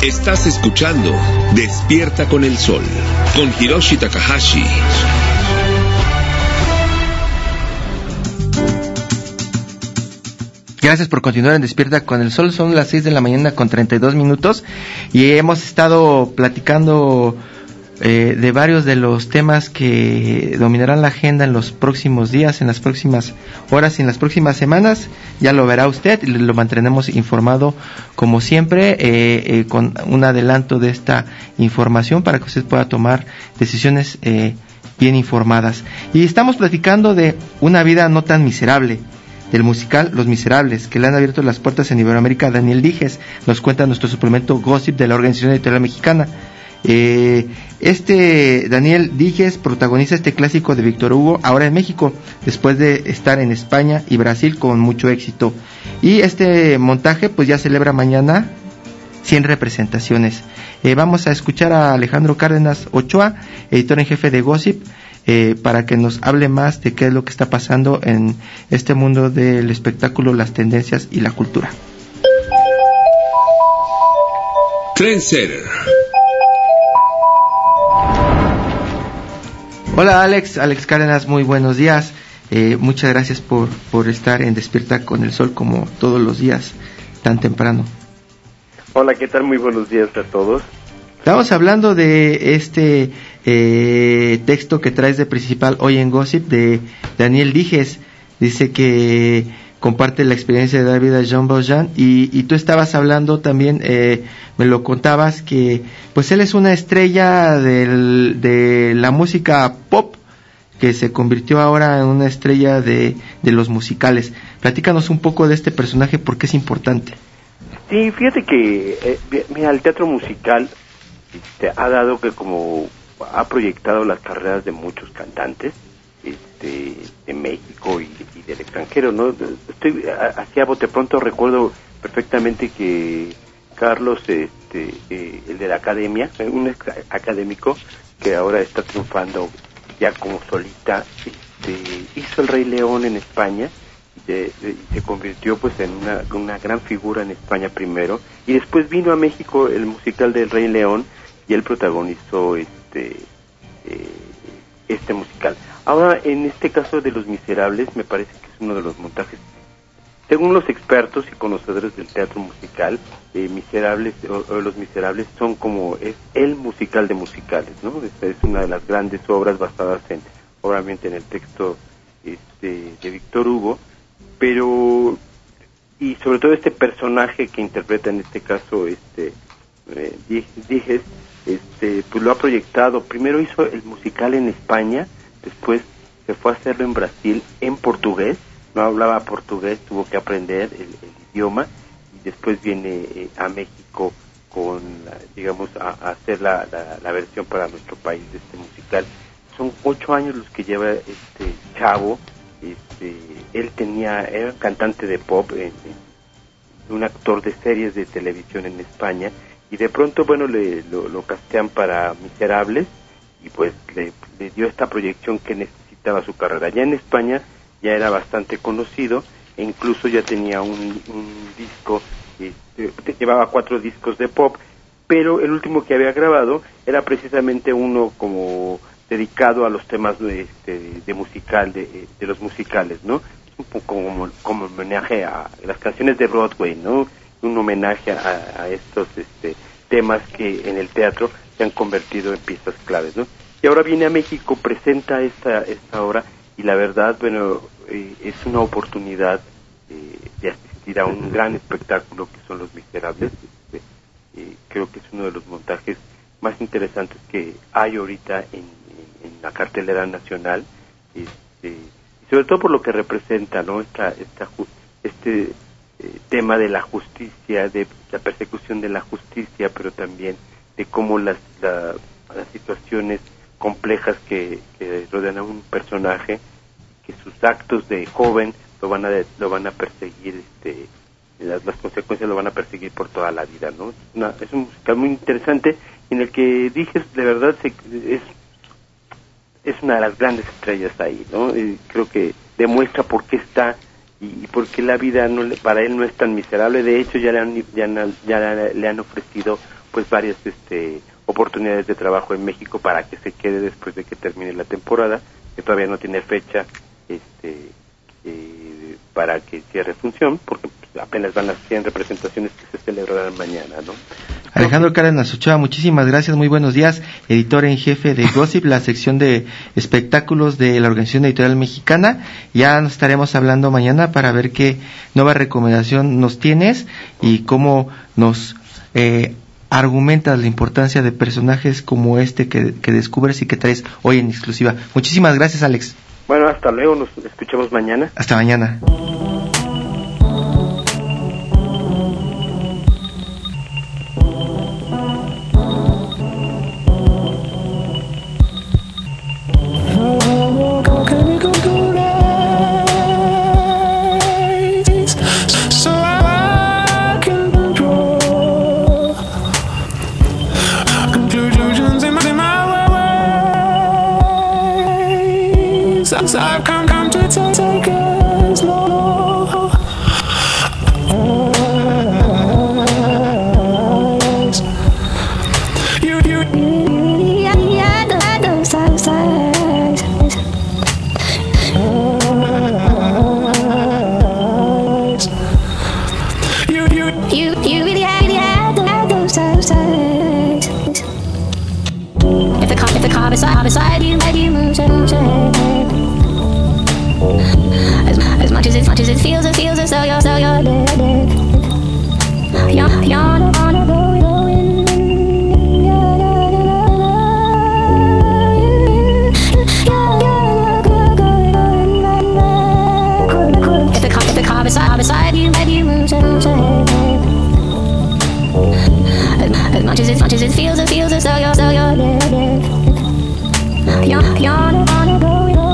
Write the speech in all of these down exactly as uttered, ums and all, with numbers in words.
Estás escuchando Despierta con el Sol, con Hiroshi Takahashi. Gracias por continuar en Despierta con el Sol. Son las seis de la mañana con treinta y dos minutos y hemos estado platicando eh, de varios de los temas que dominarán la agenda en los próximos días, en las próximas horas y en las próximas semanas. Ya lo verá usted y lo mantendremos informado como siempre, eh, eh, con un adelanto de esta información para que usted pueda tomar decisiones eh, bien informadas. Y estamos platicando de Una vida no tan miserable, del musical Los Miserables, que le han abierto las puertas en Iberoamérica a Daniel Dijes. Nos cuenta nuestro suplemento Gossip de la Organización Editorial Mexicana. Eh, este Daniel Dijes protagoniza este clásico de Víctor Hugo ahora en México, después de estar en España y Brasil con mucho éxito. Y este montaje pues ya celebra mañana cien representaciones. Eh, vamos a escuchar a Alejandro Cárdenas Ochoa, editor en jefe de Gossip, eh, para que nos hable más de qué es lo que está pasando en este mundo del espectáculo, las tendencias y la cultura. Trendsetter. Hola Alex, Alex Cárdenas, muy buenos días. Eh, muchas gracias por, por estar en Despierta con el Sol como todos los días, tan temprano. Hola, ¿qué tal? Muy buenos días a todos. Estamos hablando de este eh, texto que traes de principal hoy en Gossip de Daniel Dijes. Dice que comparte la experiencia de David a Jean Valjean y, y tú estabas hablando también, eh, me lo contabas, que pues él es una estrella del, de la música pop que se convirtió ahora en una estrella de, de los musicales. Platícanos un poco de este personaje, porque es importante. Sí, fíjate que eh, mira, el teatro musical este, ha dado que como ha proyectado las carreras de muchos cantantes este, de México y, y del extranjero, ¿no? Estoy así a bote pronto, recuerdo perfectamente que Carlos, este, eh, el de la academia, un académico que ahora está triunfando ya como solista, este, hizo El Rey León en España. De, de, se convirtió pues en una, una gran figura en España primero, y después vino a México el musical del Rey León y él protagonizó este eh, este musical. Ahora, en este caso de Los Miserables, me parece que es uno de los montajes, según los expertos y conocedores del teatro musical, eh, Miserables o, o Los Miserables son como es el musical de musicales, ¿no? Esta es una de las grandes obras basadas en, obviamente, en el texto este, de Víctor Hugo, pero y sobre todo este personaje que interpreta en este caso este eh, Dijes, este pues lo ha proyectado. Primero hizo el musical en España, después se fue a hacerlo en Brasil en portugués, no hablaba portugués, tuvo que aprender el, el idioma, y después viene eh, a México con la, digamos a, a hacer la, la, la versión para nuestro país de este musical. Son ocho años los que lleva este chavo. Este, él tenía, era cantante de pop, eh, un actor de series de televisión en España, y de pronto, bueno, le, lo, lo castean para Miserables, y pues le, le dio esta proyección que necesitaba su carrera. Ya en España ya era bastante conocido, e incluso ya tenía un, un disco, este, llevaba cuatro discos de pop, pero el último que había grabado era precisamente uno como dedicado a los temas de, este, de musical, de, de los musicales, ¿no? Un poco como, como homenaje a las canciones de Broadway, ¿no? Un homenaje a, a estos este, temas que en el teatro se han convertido en piezas claves, ¿no? Y ahora viene a México, presenta esta esta obra, y la verdad, bueno, eh, es una oportunidad eh, de asistir a un gran espectáculo que son Los Miserables. Este, eh, creo que es uno de los montajes más interesantes que hay ahorita en en la cartelera nacional, este, y sobre todo por lo que representa, ¿no? Esta, esta, este eh, tema de la justicia, de la persecución de la justicia, pero también de cómo las, la, las situaciones complejas que, que rodean a un personaje, que sus actos de joven lo van a lo van a perseguir, este, las, las consecuencias lo van a perseguir por toda la vida, ¿no? Es, una, es un musical muy interesante en el que Dijes de verdad se, es es una de las grandes estrellas ahí, ¿no? Y creo que demuestra por qué está y, y por qué la vida no le, para él no es tan miserable. De hecho, ya le han, ya, ya le han ofrecido pues varias este oportunidades de trabajo en México para que se quede después de que termine la temporada, que todavía no tiene fecha este eh, para que cierre función, porque pues, apenas van las cien representaciones que se celebrarán mañana, ¿no? Alejandro Cárdenas Ochoa, muchísimas gracias, muy buenos días, editor en jefe de Gossip, la sección de espectáculos de la Organización Editorial Mexicana. Ya nos estaremos hablando mañana para ver qué nueva recomendación nos tienes y cómo nos eh, argumentas la importancia de personajes como este que, que descubres y que traes hoy en exclusiva. Muchísimas gracias, Alex. Bueno, hasta luego, nos escuchamos mañana. Hasta mañana. I've come, come to take it slow. You, you, yeah, yeah, I know, so, so. You, you, you, you really had, really had, had those so, so. If the car, if the car beside, beside you, let you move, so, so. As, as much as it, much as it feels, it feels as though you're, so you're dead, dead. You're, you're on, on a go, going. If the car, if the car beside, beside you, let you move, so, so. As, as much as it, much as it feels, it feels as though you're, so you're dead, dead. You're, you're on, on a go, going.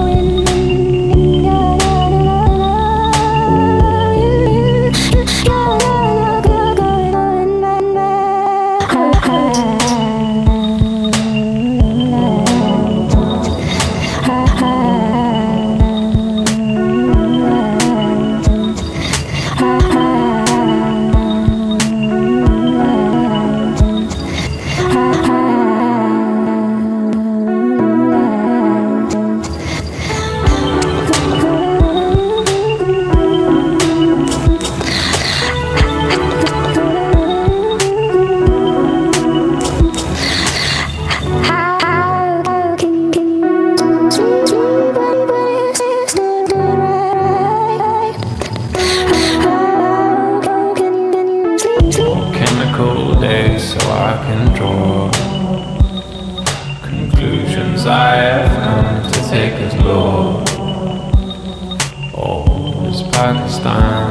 Pakistan.